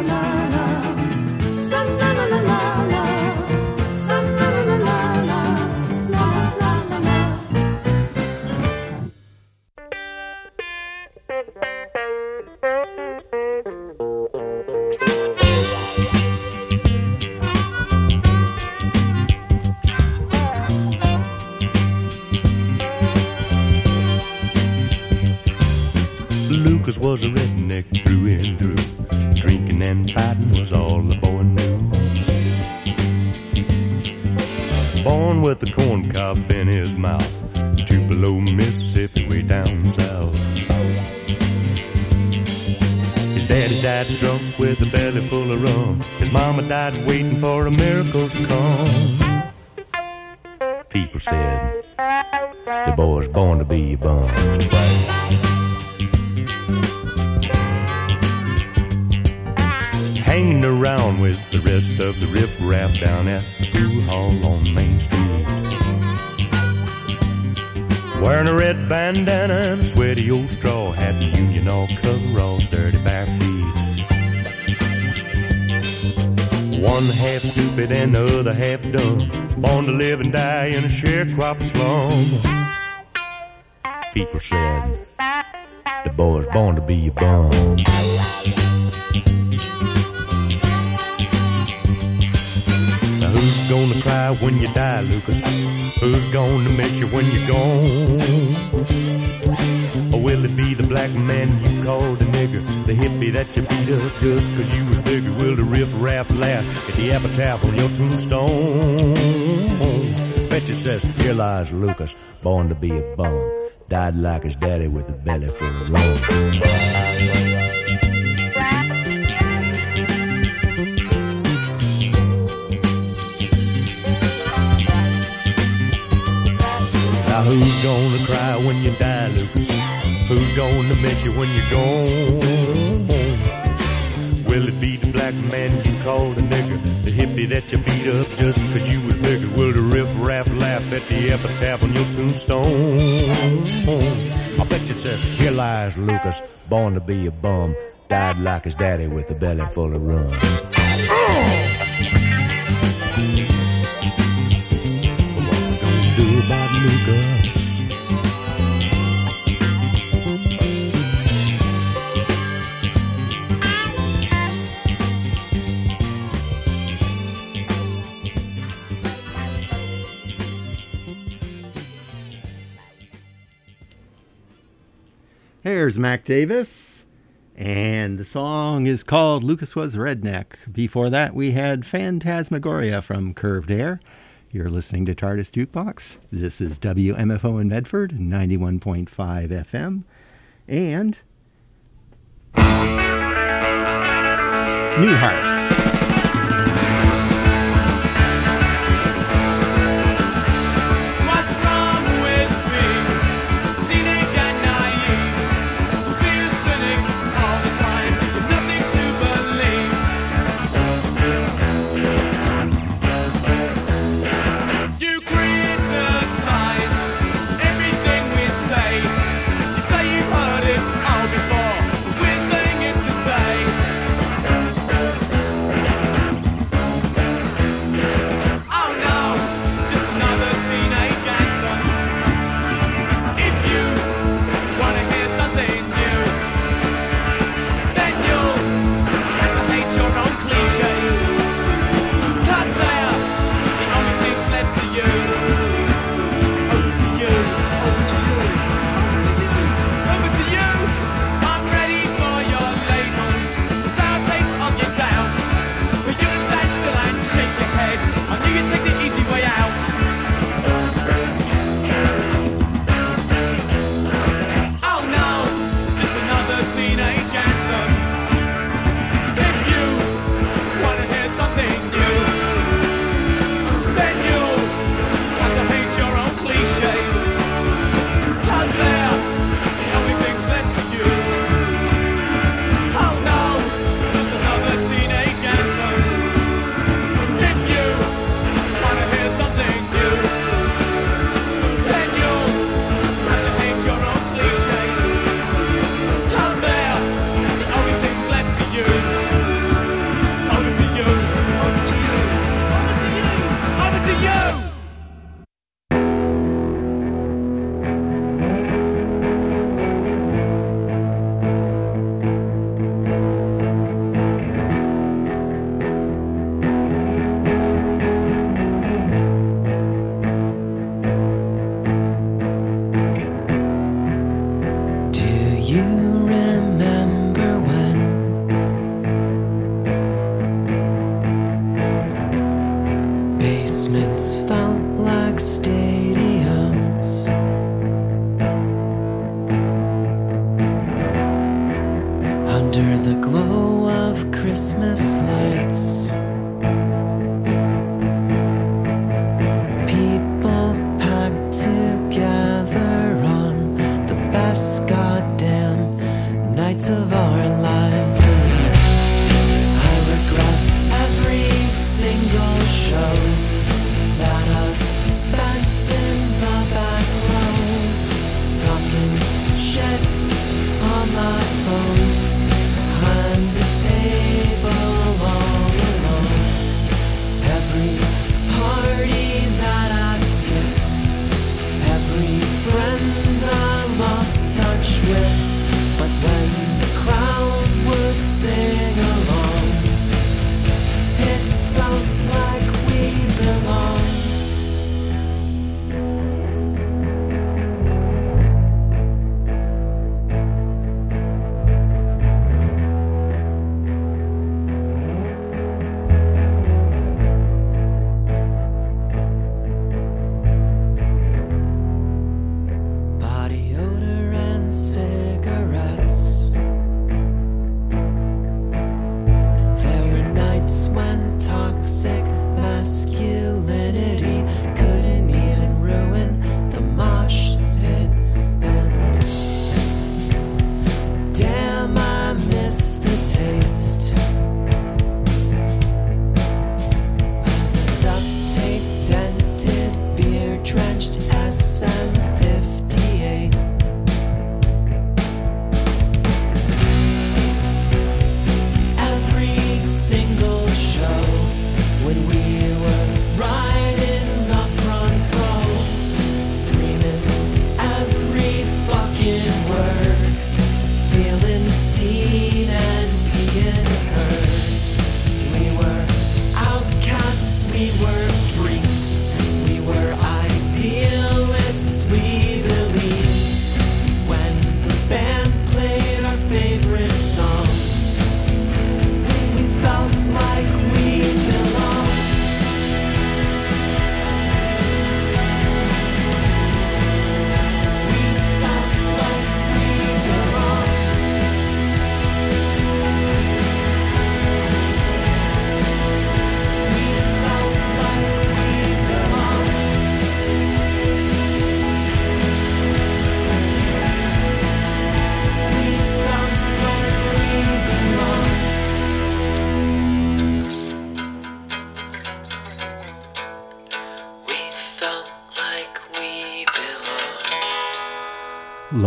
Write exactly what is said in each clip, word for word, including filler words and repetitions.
Lucas was a redneck through and through. Drinking and fighting was all the boy knew. Born with a corn cob in his mouth, Tupelo, Mississippi, way down south. His daddy died drunk with a belly full of rum. His mama died waiting for a miracle to come. People said, the boy's born to be a bum. Hanging around with the rest of the riffraff down at the pool hall on Main Street. Wearing a red bandana and a sweaty old straw hat and union all coveralls, dirty bare feet. One half stupid and the other half dumb, born to live and die in a sharecropper slum. People said the boy's born to be a bum. Now who's gonna cry when you die, Lucas? Who's gonna miss you when you're gone? Or will it be the black man you called a nigger, the hippie that you beat up just cause you was bigger? Will the riff-raff laugh at the epitaph on your tombstone? Bet you says, here lies Lucas, born to be a bum, died like his daddy with a belly full of rum. Now who's gonna cry when you die, Lucas? Who's gonna miss you when you're gone? Will it be the black man you called a nigger, the hippie that you beat up just cause you was bigger? Will the riff-raff laugh at the epitaph on your tombstone? I bet you it says, here lies Lucas, born to be a bum, died like his daddy with a belly full of rum. What we gonna do about Lucas? Here's Mac Davis, and the song is called Lucas Was Redneck. Before that, we had Phantasmagoria from Curved Air. You're listening to TARDIS Jukebox. This is W M F O in Medford, ninety-one point five F M, and New Hearts.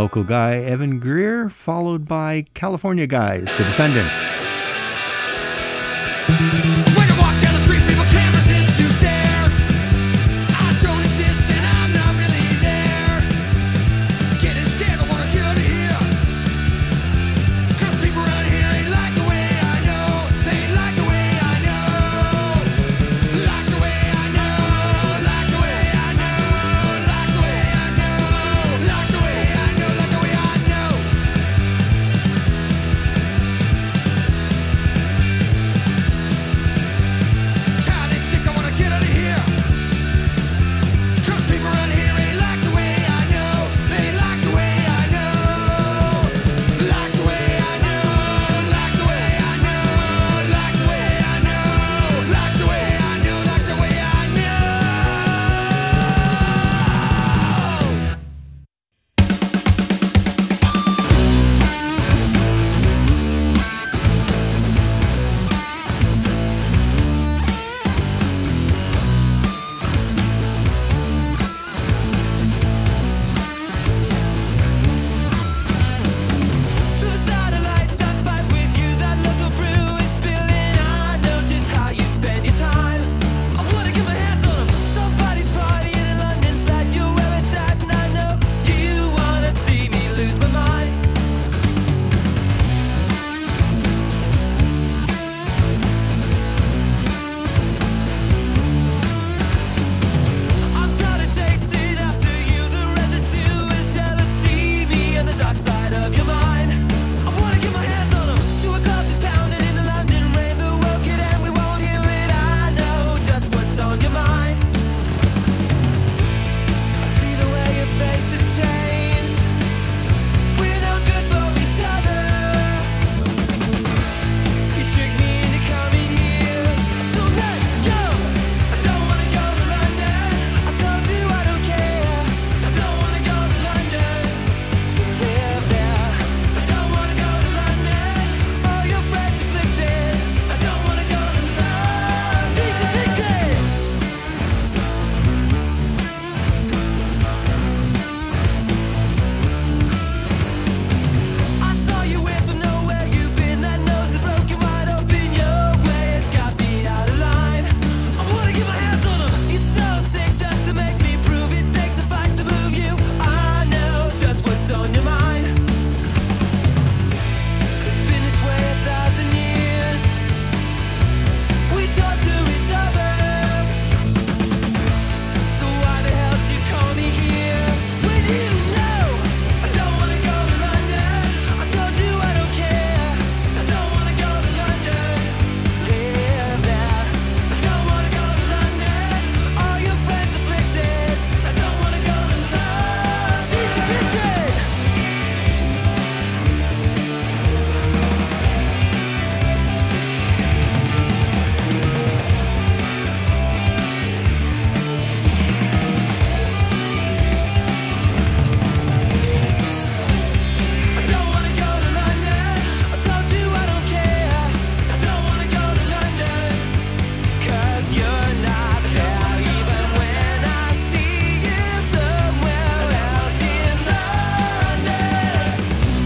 local guy Evan Greer, followed by California Guys, The Descendants. When I walk down the street, people can't resist to stare. I don't exist and I'm not really there. Getting scared, I wanna get out of here. Cause people around here ain't like the way I know. They ain't like the way I know. Like the way I know. Like the way I know. Like the way I know. Like the way I know. Like the way I know. Tired and sick, I wanna get out of here. Cause people around here ain't like the way I know. They ain't like the way I know. Like the way I know. Like the way I know. Like the way I know. Like the way I know. Like the way I know. The satellites that fight with you, that local brew is spilling. I know just how you spend your time. I wanna get my hands on 'em. Somebody's partying in London, that you're where it's at, and I know you wanna see me lose my mind. I'm trying to chase it after you. The residue is jealousy, me on the dark side of your mind. I wanna get my hands on 'em. To a club that's pounding in the London rain. The world could end, we won't hear it. I know just what's on your mind. I see the way your face has changed. We're no good for each other. You tricked me into coming here, so let go. I don't wanna go to London. I told you I don't care. I don't wanna go to London to live there. I don't wanna go to London. All your friends afflicted. I don't wanna go to London. He's addicted. I saw you with them, know where you've been. That nose is broken wide open. Your way has got me out of line. I wanna get my hands on 'em. You're so sick just to make me prove it takes a fight to move you. I know just what's on your mind. It's been this way a thousand years. We talk to each other. So why the hell did you call me here? When you know I don't wanna go to London. I told you I don't care. I don't wanna go to London. Live there. I don't wanna go to London. All your friends afflicted. I don't wanna go to London. She's addicted. I don't wanna go to London. I told you I don't care. I don't wanna go to London. Cause you're not there even when I see you somewhere else in London.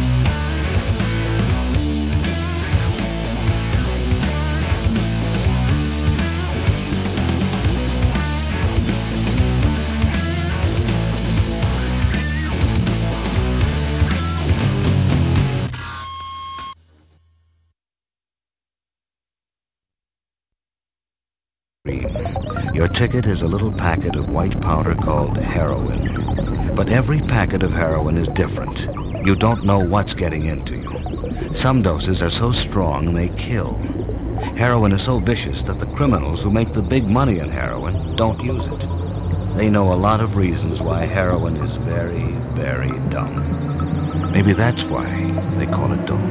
Your ticket is a little packet of white powder called heroin. But every packet of heroin is different. You don't know what's getting into you. Some doses are so strong they kill. Heroin is so vicious that the criminals who make the big money in heroin don't use it. They know a lot of reasons why heroin is very, very dumb. Maybe that's why they call it dope.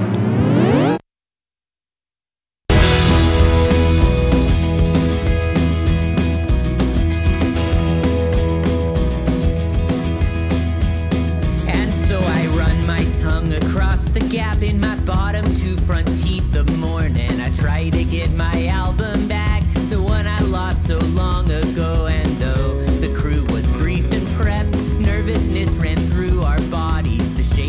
And so I run my tongue across the gap in my bottom two front teeth the morning I try to get my album back, the one I lost so long ago. And though the crew was briefed and prepped, nervousness ran through our bodies. The shape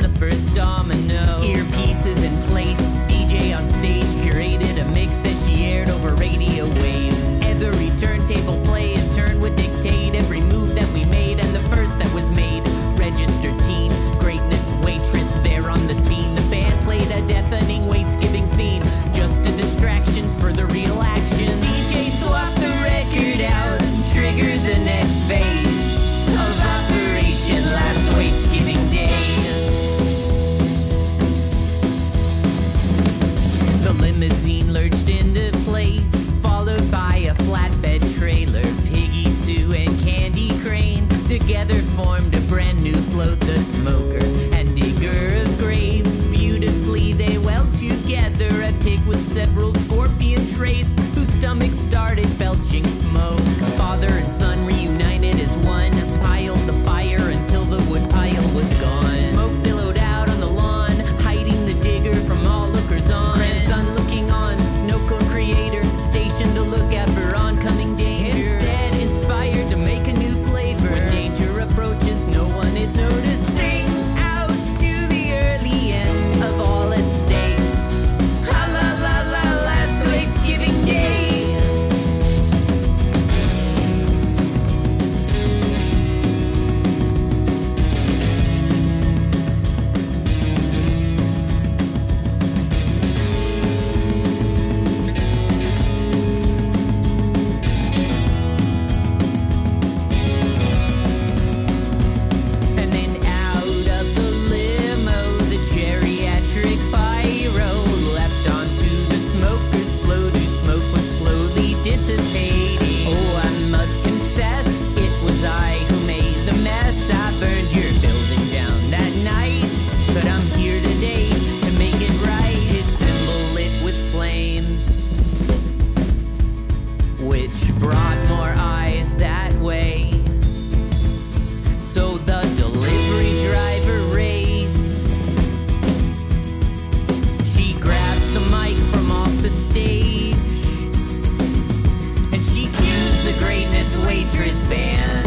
the first domino. Earpieces in place, D J on stage, curated a mix that she aired over radio waves. Every turntable play in turn would dictate every move that we made, and the first that was made. Registered teen, greatness waitress there on the scene. The band played a deafening weights-giving theme, just a distraction for the real action. D J swapped the record out and triggered the next phase of Operation Last Weights-Giving Day. The limousine lurched into place, followed by a flatbed trailer. Piggy Sue and Candy Crane together formed a brand new float. The smoker and digger of graves, beautifully they weld together. A pig with several scorpion traits, whose stomach started belching smoke. Father and son reunited as one, piled the fire until the wood pile was gone. Smoke billowed out on the lawn, hiding the digger from all lookers on. Grandson looking on, snow cone creator, stationed to look out for oncoming danger. Instead, inspired to make a new flavor. When danger approaches, no one is noticing. Out to the early end of all at stake. Ha la la la, last Weights-Giving Day. And then out of the limo, the geriatric pyro leapt onto the smoker's float, whose smoke was slowly dissipating. Oh, I must confess, it was I who made the mess. I burned your building down that night, but I'm here today to make it right. His symbol lit with flames, which brought more eyes that way. So the delivery driver raced. She grabs the mic from off the stage, and she cues the Greatness Waitress band.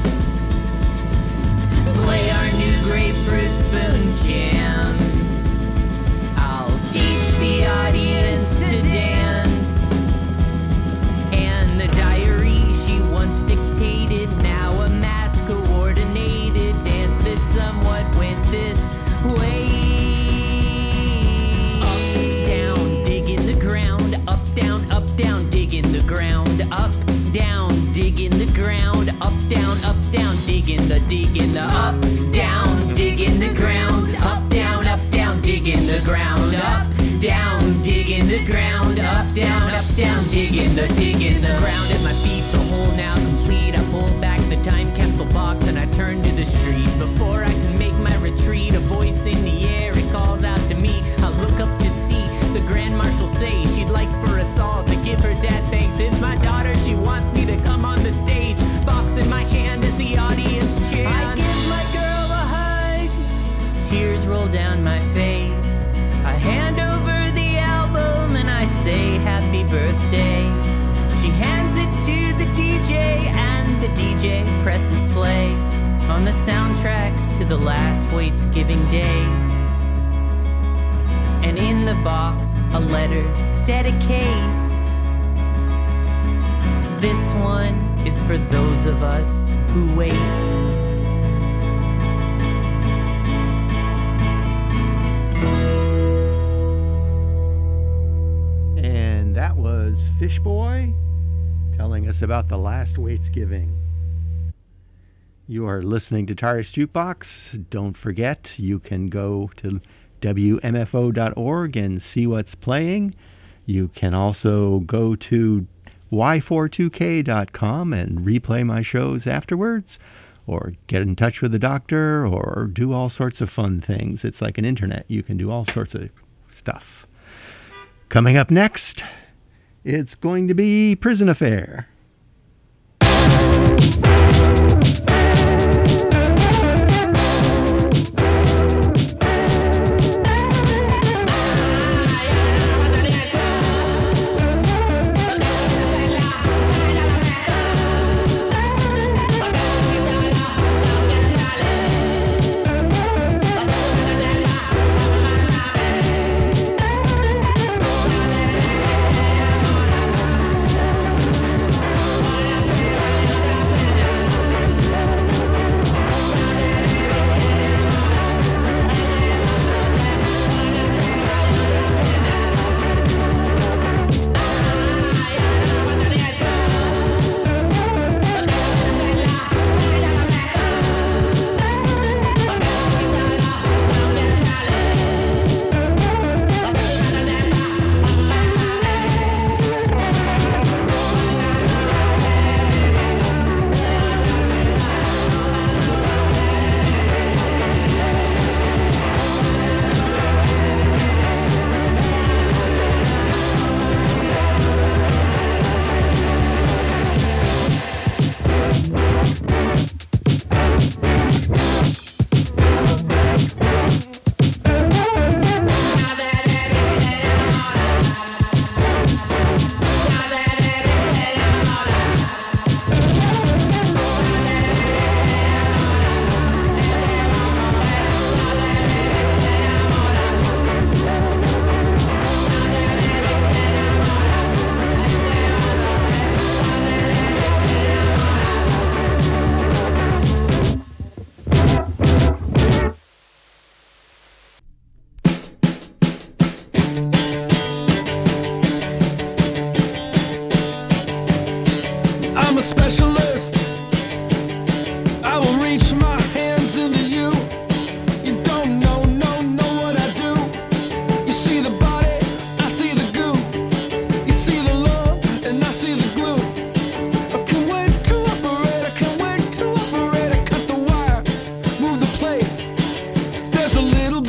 Play our new grapefruit spoon jam. I'll teach the audience to dance. And the diary she once dictated, now a mass coordinated dance that somewhat went this way. Up, down, dig in the ground. Up, down, up, down, dig in the ground. Up, down, dig in the ground. Up, down, up, down, dig in the, dig in the. Up, down, dig in the ground. Up, down, up, down, dig in the ground. Up, down, dig in the ground. Up, down, up, down, dig in the, dig in the ground. At my feet, the hole now complete. I pull back the time capsule box and I turn to the street. Before I can make my retreat, a voice in the air, it calls out to me. I look up to see the Grand Marshal say she'd like for us all to give her dad thanks. It's my daughter, she wants me to come on the stage. Box in my hand as the audience chants. I give my girl a hug, tears roll down my face. I hand over the album and I say happy birthday. She hands it to the D J and the D J presses play on the soundtrack to the last Weights-Giving Day. And in the box, a letter dedicates. This one is for those of us who wait. And that was Fishboy telling us about the last Weights-Giving. You are listening to Tires Jukebox. Don't forget, you can go to W M F O dot org and see what's playing. You can also go to Y forty-two K dot com and replay my shows afterwards, or get in touch with the doctor, or do all sorts of fun things. It's like an internet. You can do all sorts of stuff. Coming up next, it's going to be Prison Affair. Thank you.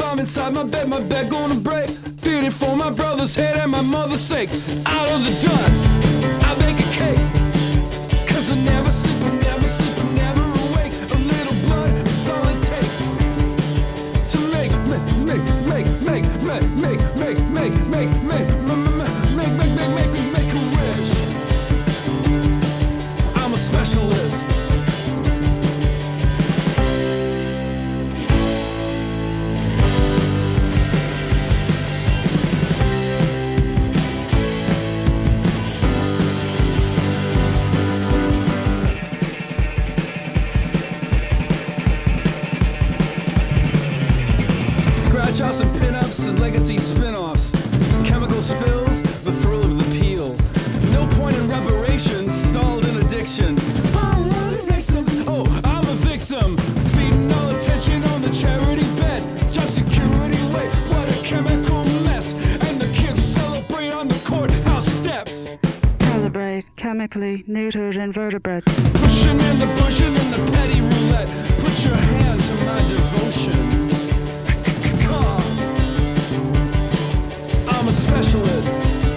I'm inside my bed, my bed gonna break. Did it for my brother's head and my mother's sake. Out of the dust, I make a cake. Cause I never sleep, I never sleep, I'm never awake. A little blood is all it takes to make, make, make, make, make, make, make, make, make, make, make, make, make, make, make, make, make, make a wish. I'm a specialist. Scratch-offs and pin-ups and legacy spin-offs. Chemical spills, the thrill of the peel. No point in reparations, stalled in addiction. Oh, what a victim. Oh, I'm a victim. Feeding all attention on the charity bed. Job security, wait, what a chemical mess. And the kids celebrate on the courthouse steps. Calibrate chemically neutered invertebrates. Pushing and the pushing and the petty roulette. Put your hand to my devotion. I'm a specialist.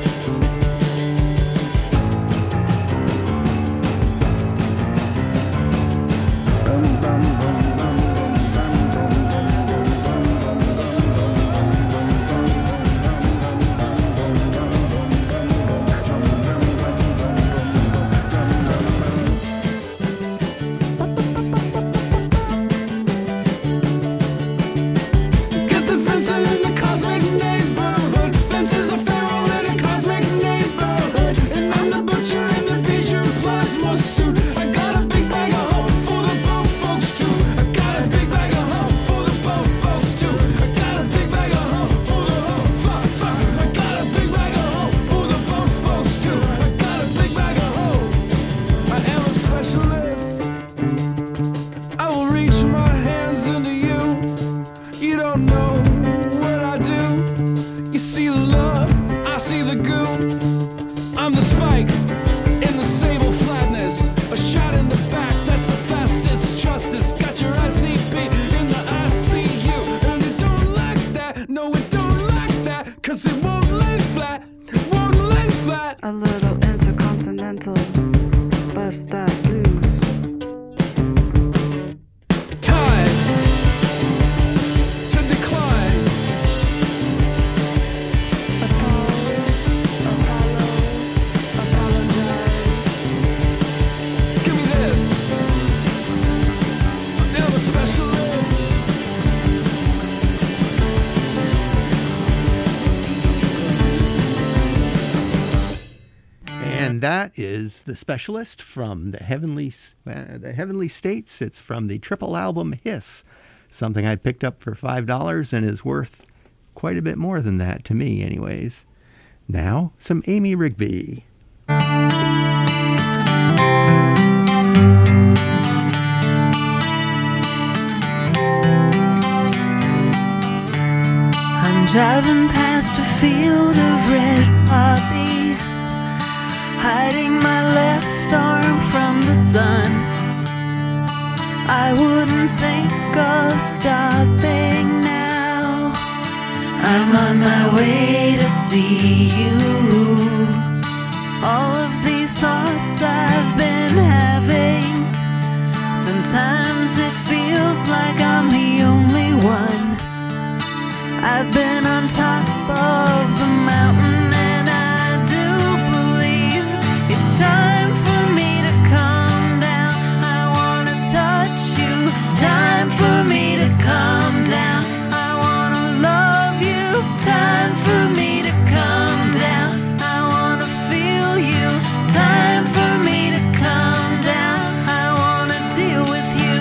Get the fencing in the cosmic neighborhood. Fences are feral in a cosmic neighborhood. And I'm the butcher in the Bijou plasma suit. I got a big bag of hope for the boat folks too. I got a big bag of hope for the boat folks too. I got a big bag of hope for the hope, fuck, fuck. I got a big bag of hope for the boat folks too. I got a big bag of hope. I am a specialist. I will reach my hands into you. You don't know what I do. You see the love, I see the goo. I'm the spike in the sable flatness. A shot in the back, that's the fastest justice. Got your I C P in the I C U. And it don't like that, no it don't like that. Cause it won't lay flat, it won't lay flat. A little intercontinental. Bust that blues. Time to decline. Apollo, Apollo, apologize. Give me this. I'm a specialist. And that is The Specialist from the Heavenly, uh, the Heavenly States. It's from the triple album Hiss, something I picked up for five dollars and is worth quite a bit more than that to me anyways. Now, some Amy Rigby. I'm driving past a field of red poppies, hiding my left arm from the sun. I wouldn't think of stopping now. I'm on my way to see you. All of these thoughts I've been having, sometimes it feels like I'm the only one. I've been on top of the mountain and I do believe it's time for me to come down. I wanna touch you, time for me to come down. I wanna love you, time for me to come down. I wanna feel you, time for me to come down. I wanna deal with you.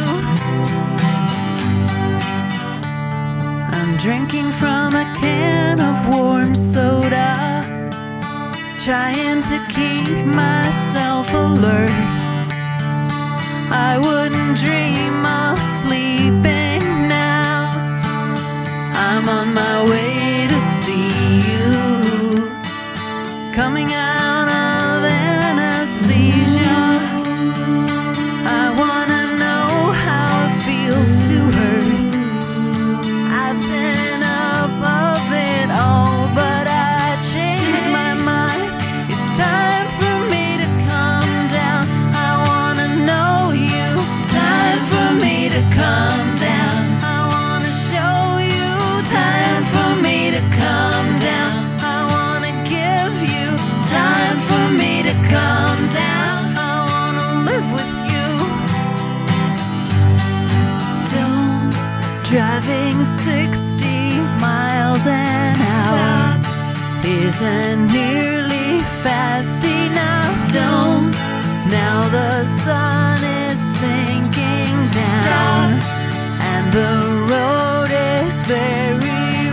I'm drinking from a can of warm soda, trying to keep myself alert. I wouldn't dream of sleeping now. I'm on my way to see you, coming out of anesthesia. I wanna know how it feels to hurt. I've been and nearly fast enough. Don't, now the sun is sinking down. Stop. And the road is very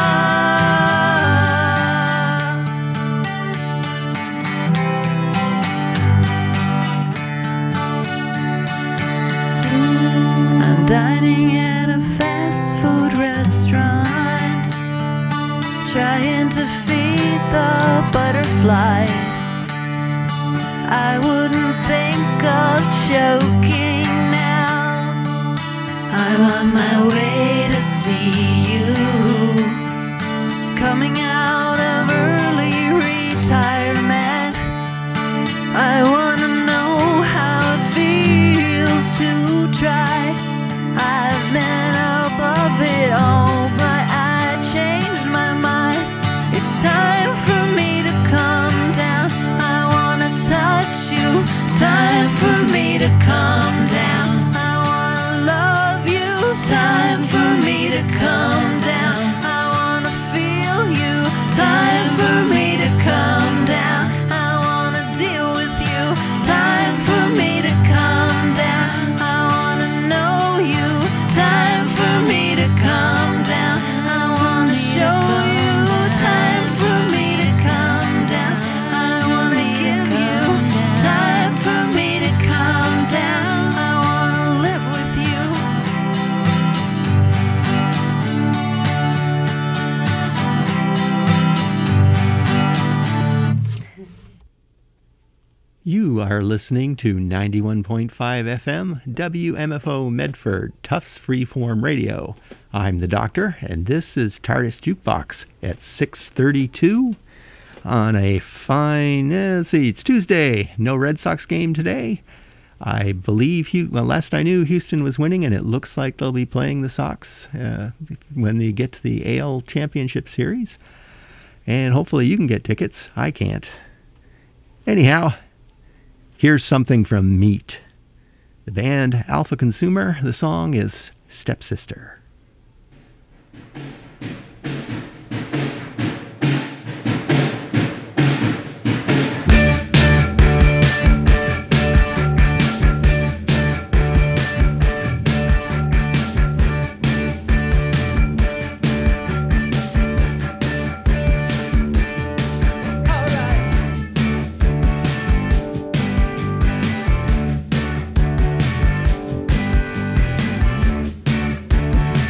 rough. I'm dining at a fast food restaurant, trying to feed the butterflies. I wouldn't think of choking now. I'm on my way to see you, coming out of early retirement. I wanna know how it feels to try. I've been above it all, but I changed my mind. It's time for me to come down. I wanna touch you. Time for me to come down. I wanna love you. Time for me to come down. I wanna feel you. Time for me to come down. I wanna deal with you. Time for me to come down. I wanna know you. Time for me to come down. I wanna show you. Time for me to come down. I wanna give you. Time for me to come down. I wanna live with you. You are listening to ninety-one point five F M, W M F O Medford, Tufts Freeform Radio. I'm the Doctor, and this is TARDIS Jukebox at six thirty-two on a fine, uh, let's see, it's Tuesday. No Red Sox game today. I believe, Hu- well, last I knew, Houston was winning, and it looks like they'll be playing the Sox uh, when they get to the A L Championship Series. And hopefully you can get tickets. I can't. Anyhow, here's something from Meat. The band Alpha Consumer. The song is Stepsister. Alright.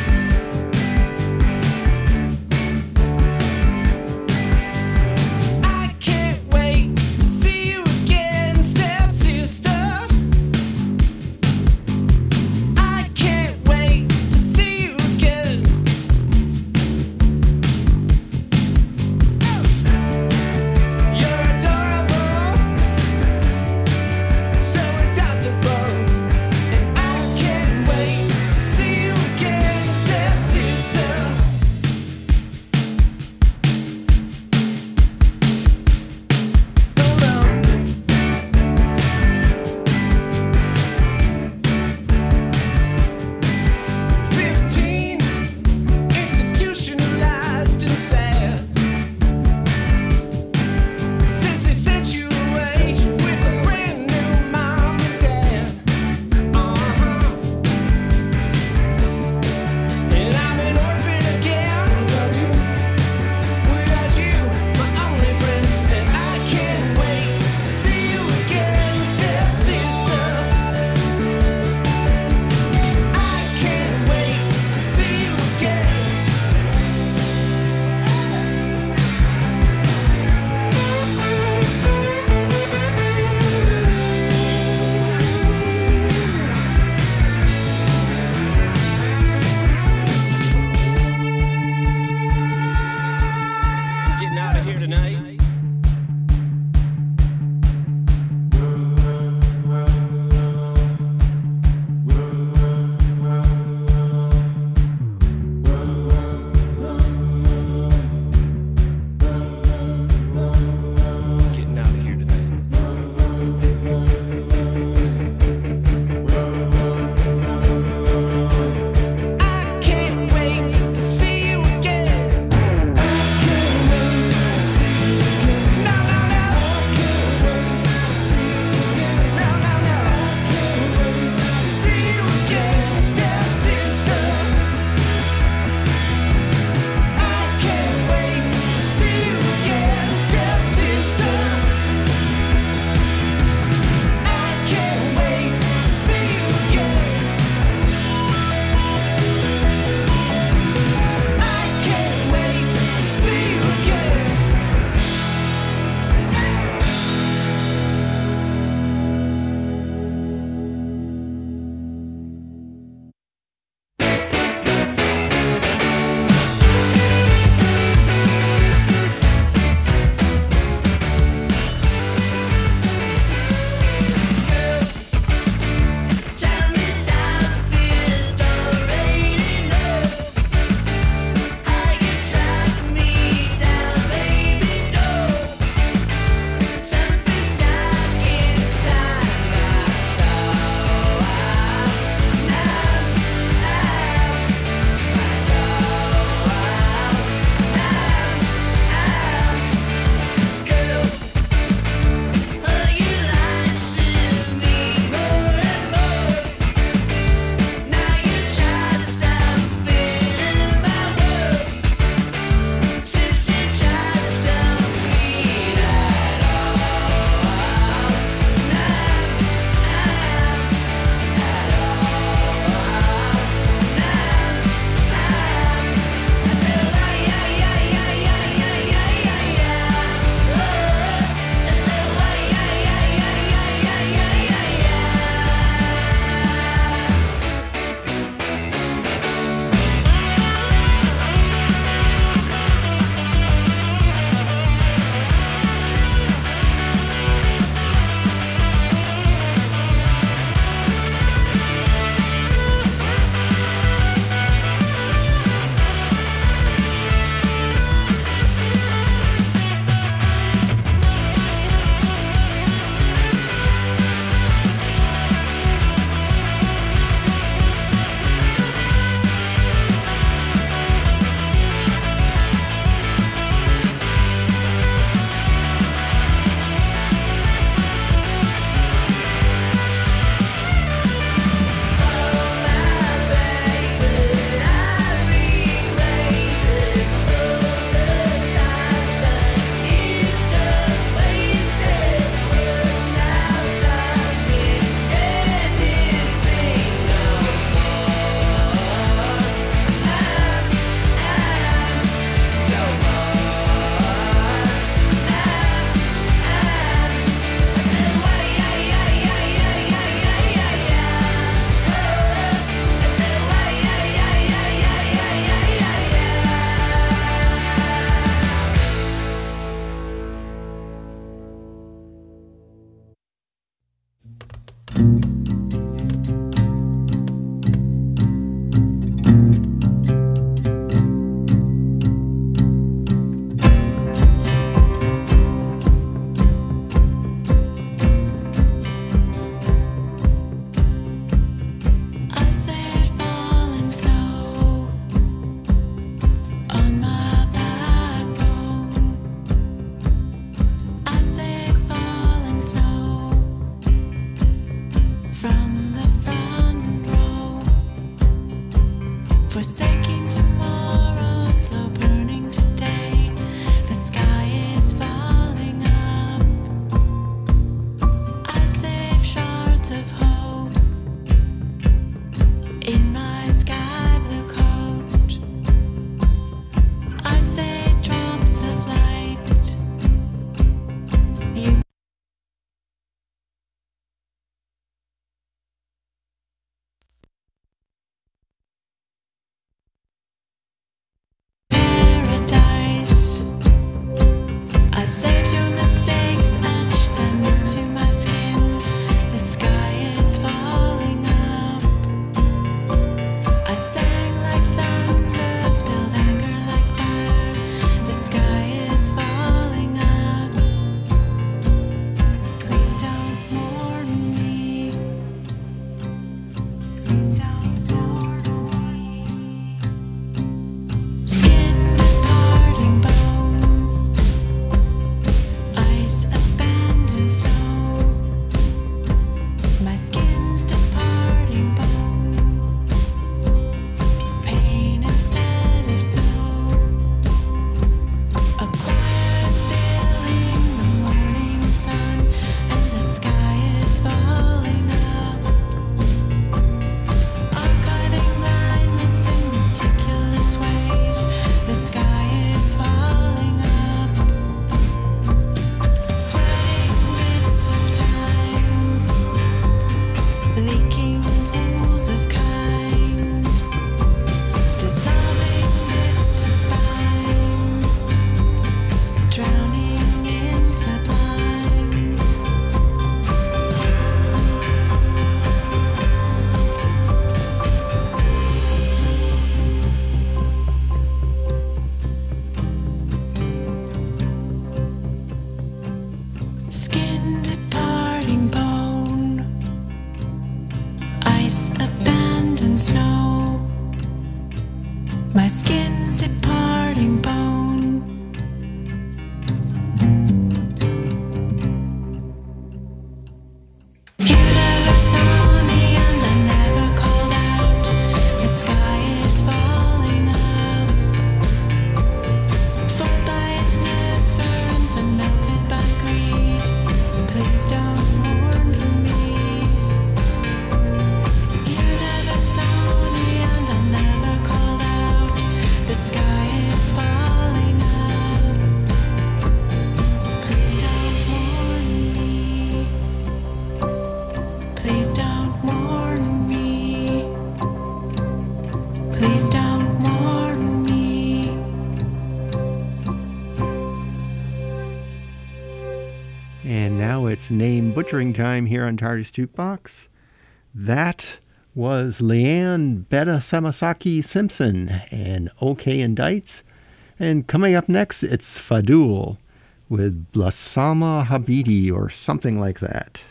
It's name butchering time here on TARDIS Jukebox. That was Leanne Betta Samasaki Simpson and OK Indites. And coming up next, it's Fadul with Blasama Habidi or something like that.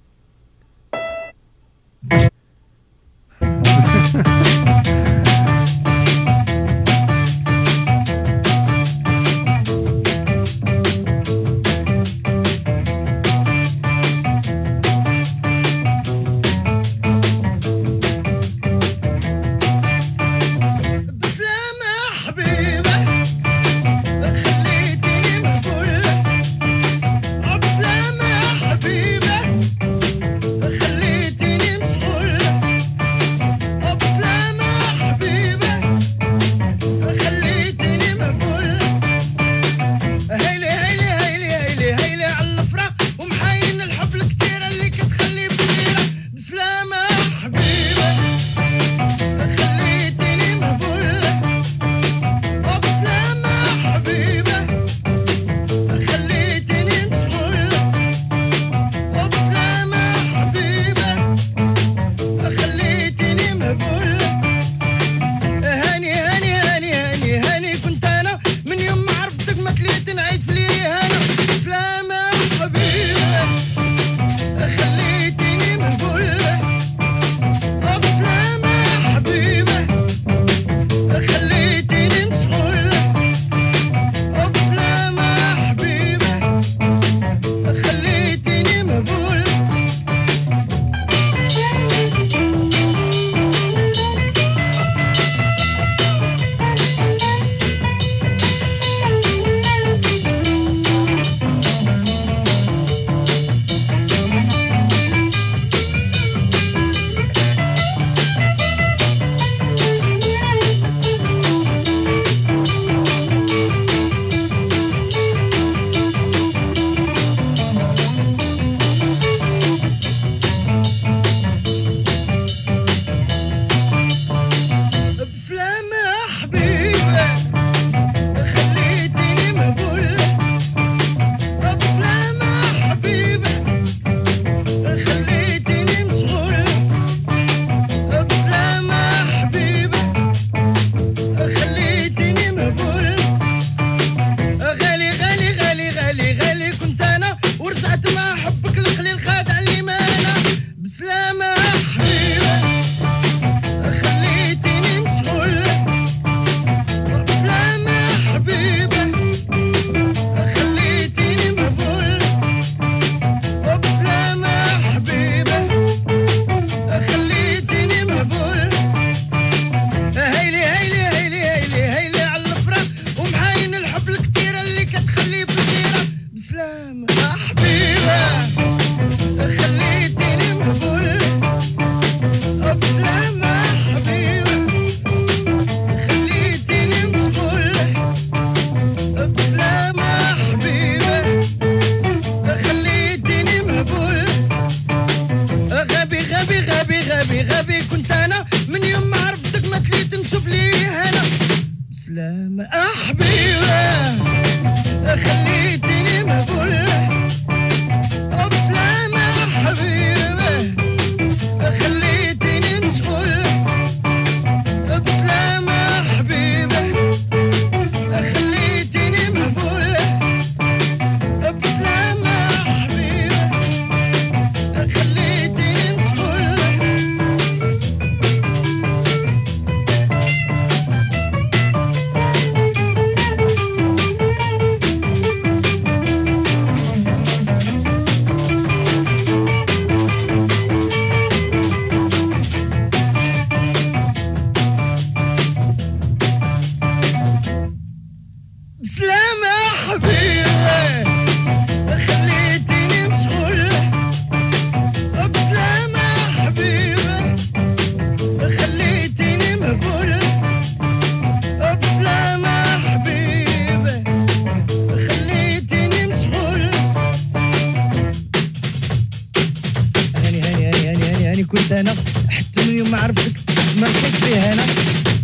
كنت انا حتى من يوم ما عرفتك ما كنت فيه انا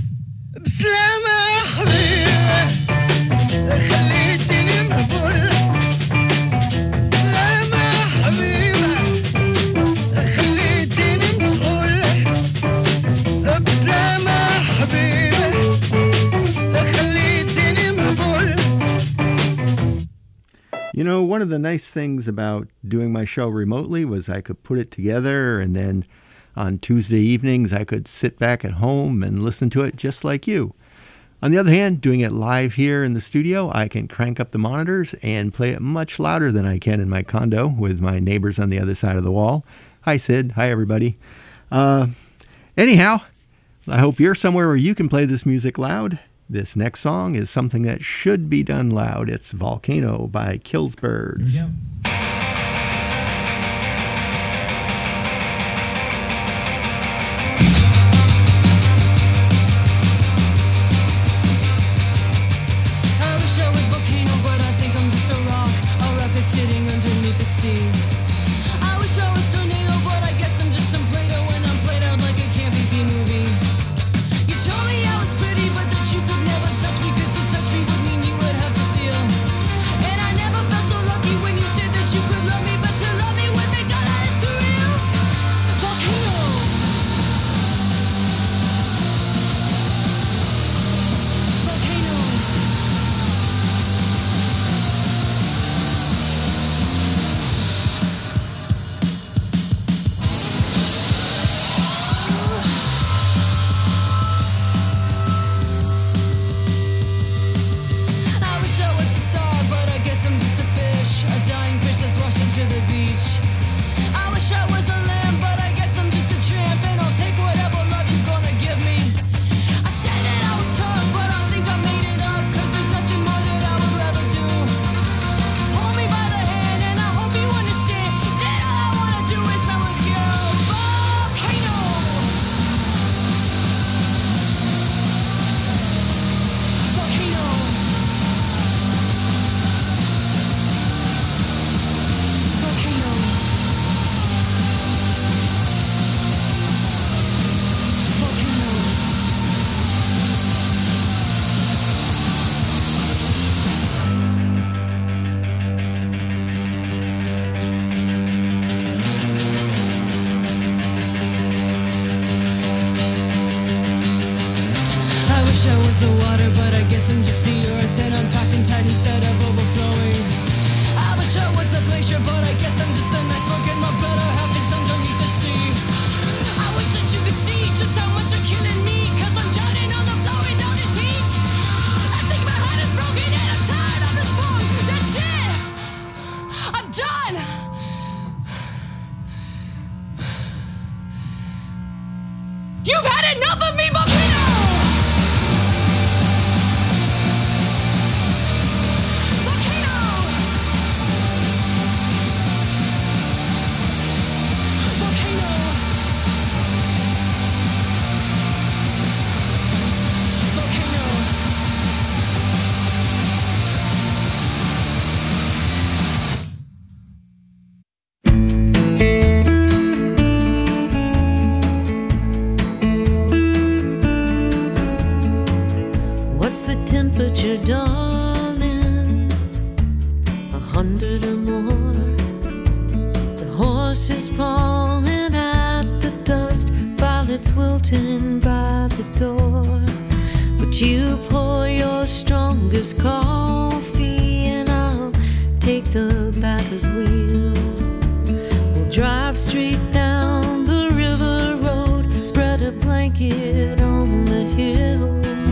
بسلامة يا حبيبي خليتني مهبول بسلامة يا حبيبي You know, one of the nice things about doing my show remotely was I could put it together, and then on Tuesday evenings I could sit back at home and listen to it just like you. On the other hand, doing it live here in the studio, I can crank up the monitors and play it much louder than I can in my condo with my neighbors on the other side of the wall. Hi, Sid. Hi, everybody. Uh, anyhow, I hope you're somewhere where you can play this music loud. This next song is something that should be done loud. It's Volcano by Killsbirds. Yeah. I wish I was volcano, but I think I'm just a rock, a rocket sitting underneath the sea. I wish I was tornado, but I guess I'm just some Play-Doh when I'm played out like a campy B-movie. You told me I was pretty, but that you could never touch me, 'cause to touch me would mean you would have to feel. And I never felt so lucky when you said that you could love me, but to love me would make all that is too real. Volcano. Volcano. I wish I was a star, but I guess I'm just a fish, a dying fish that's washing to the beach. I wish I was a lamb, but I guess I'm just a tramp, and I'll take whatever love you're gonna give me. I said that I was tough, but I think I made it up, 'cause there's nothing more that I would rather do. Hold me by the hand, and I hope you understand that all I wanna do is melt with you. Volcano. Volcano. Volcano. Volcano. I wish I was the water, but I guess I'm just the earth, and I'm packed and tight instead of overflowing. I wish I was a glacier, but I guess I'm just an iceberg, and my better half is underneath the sea. I wish that you could see just how much you're killing me, 'cause I'm drowning on the floor in all this heat. I think my heart is broken and I'm tired of this fog. That's it. I'm done. You've had enough of me, Volcano. Volcano. Volcano. Volcano. What's the temperature, darling? A hundred or more. The horse is pawing at the dust, violets wilting by the door. But you pour your strongest coffee, and I'll take the battered wheel. We'll drive straight down the river road, spread a blanket on the hill.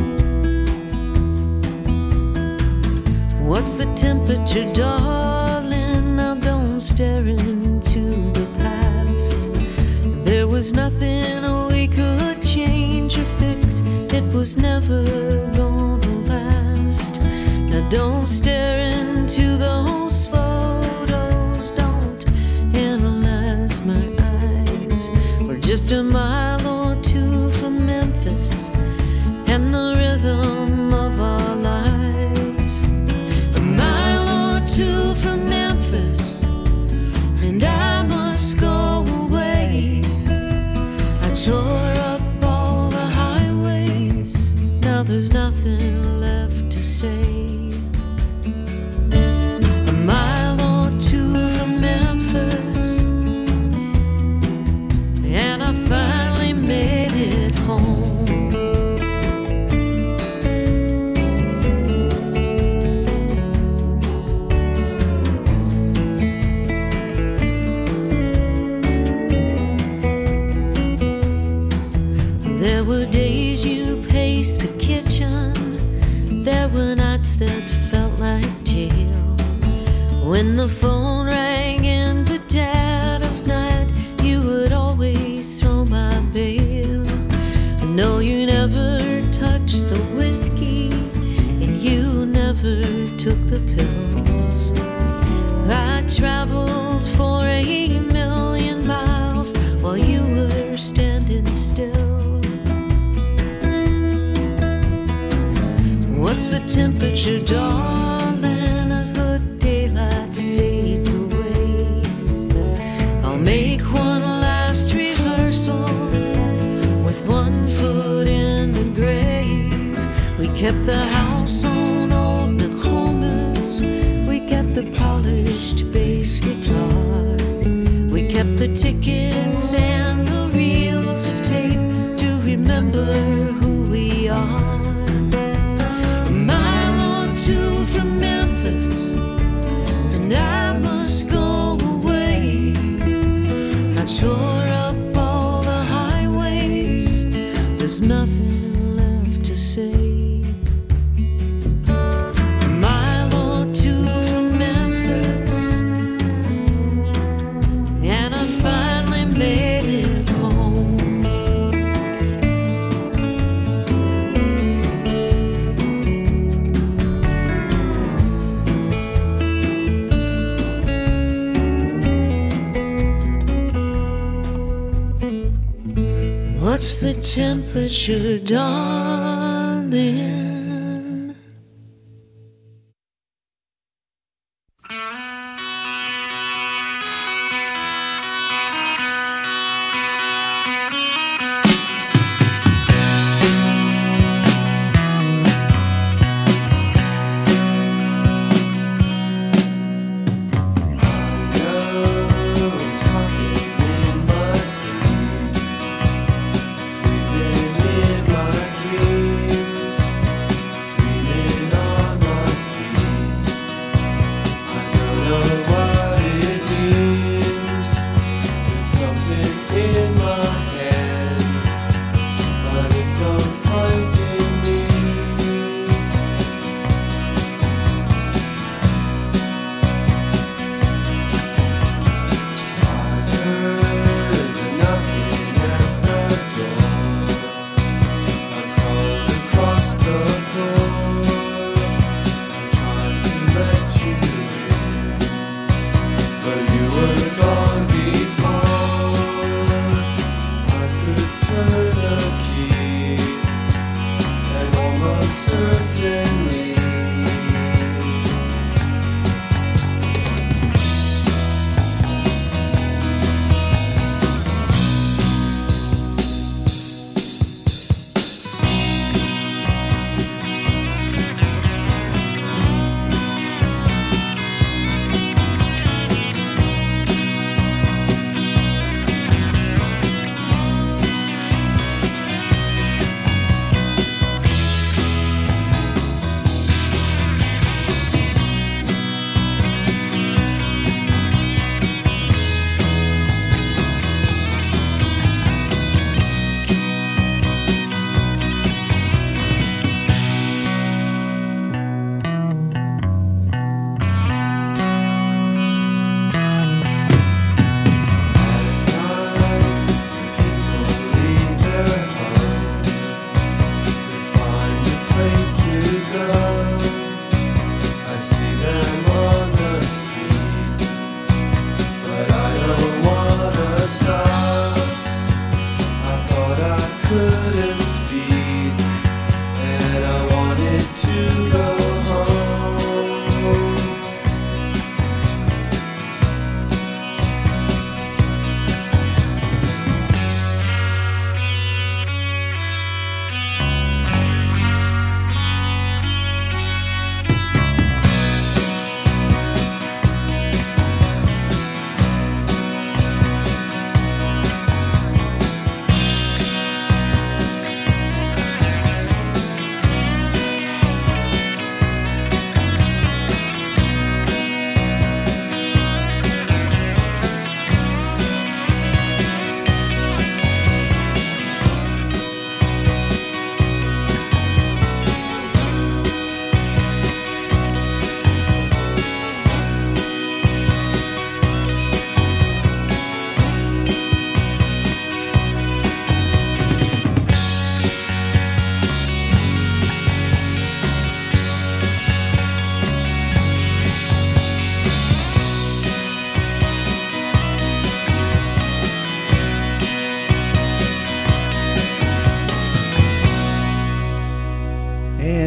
What's the temperature, darling? Now don't stare into the past. There was nothing we could change or fix. It was never gonna last. Now don't stare into those photos. Don't analyze my eyes. We're just a mile or two from Memphis and the rhythm of our lives. A mile or two from Memphis, and I must go away. I tore up all the highways, now there's nothing left to say. A mile or two from Memphis, and I find When the phone rang in the dead of night, you would always throw my bail. No, you never touched the whiskey, and you never took the pills. I traveled for a million miles while you were standing still. What's the temperature, darling, as the daylight fades away? I'll make one last rehearsal with one foot in the grave. We kept the house on old Nokomis. We kept the polished bass guitar. We kept the tickets and the reels of tape to remember who we are. A mile or two from Memphis, and I must go away. I tore up all the highways, there's nothing left to say. A mile or two from Memphis, and I finally made it home. What's the temperature, darling? Sleeping in my dreams.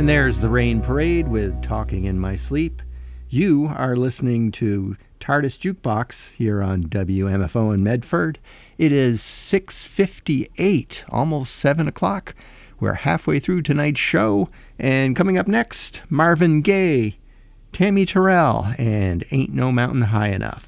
And there's the Rain Parade with Talking in My Sleep. You are listening to TARDIS Jukebox here on W M F O in Medford. It is six fifty-eight, almost seven o'clock. We're halfway through tonight's show. And coming up next, Marvin Gaye, Tammy Terrell, and Ain't No Mountain High Enough.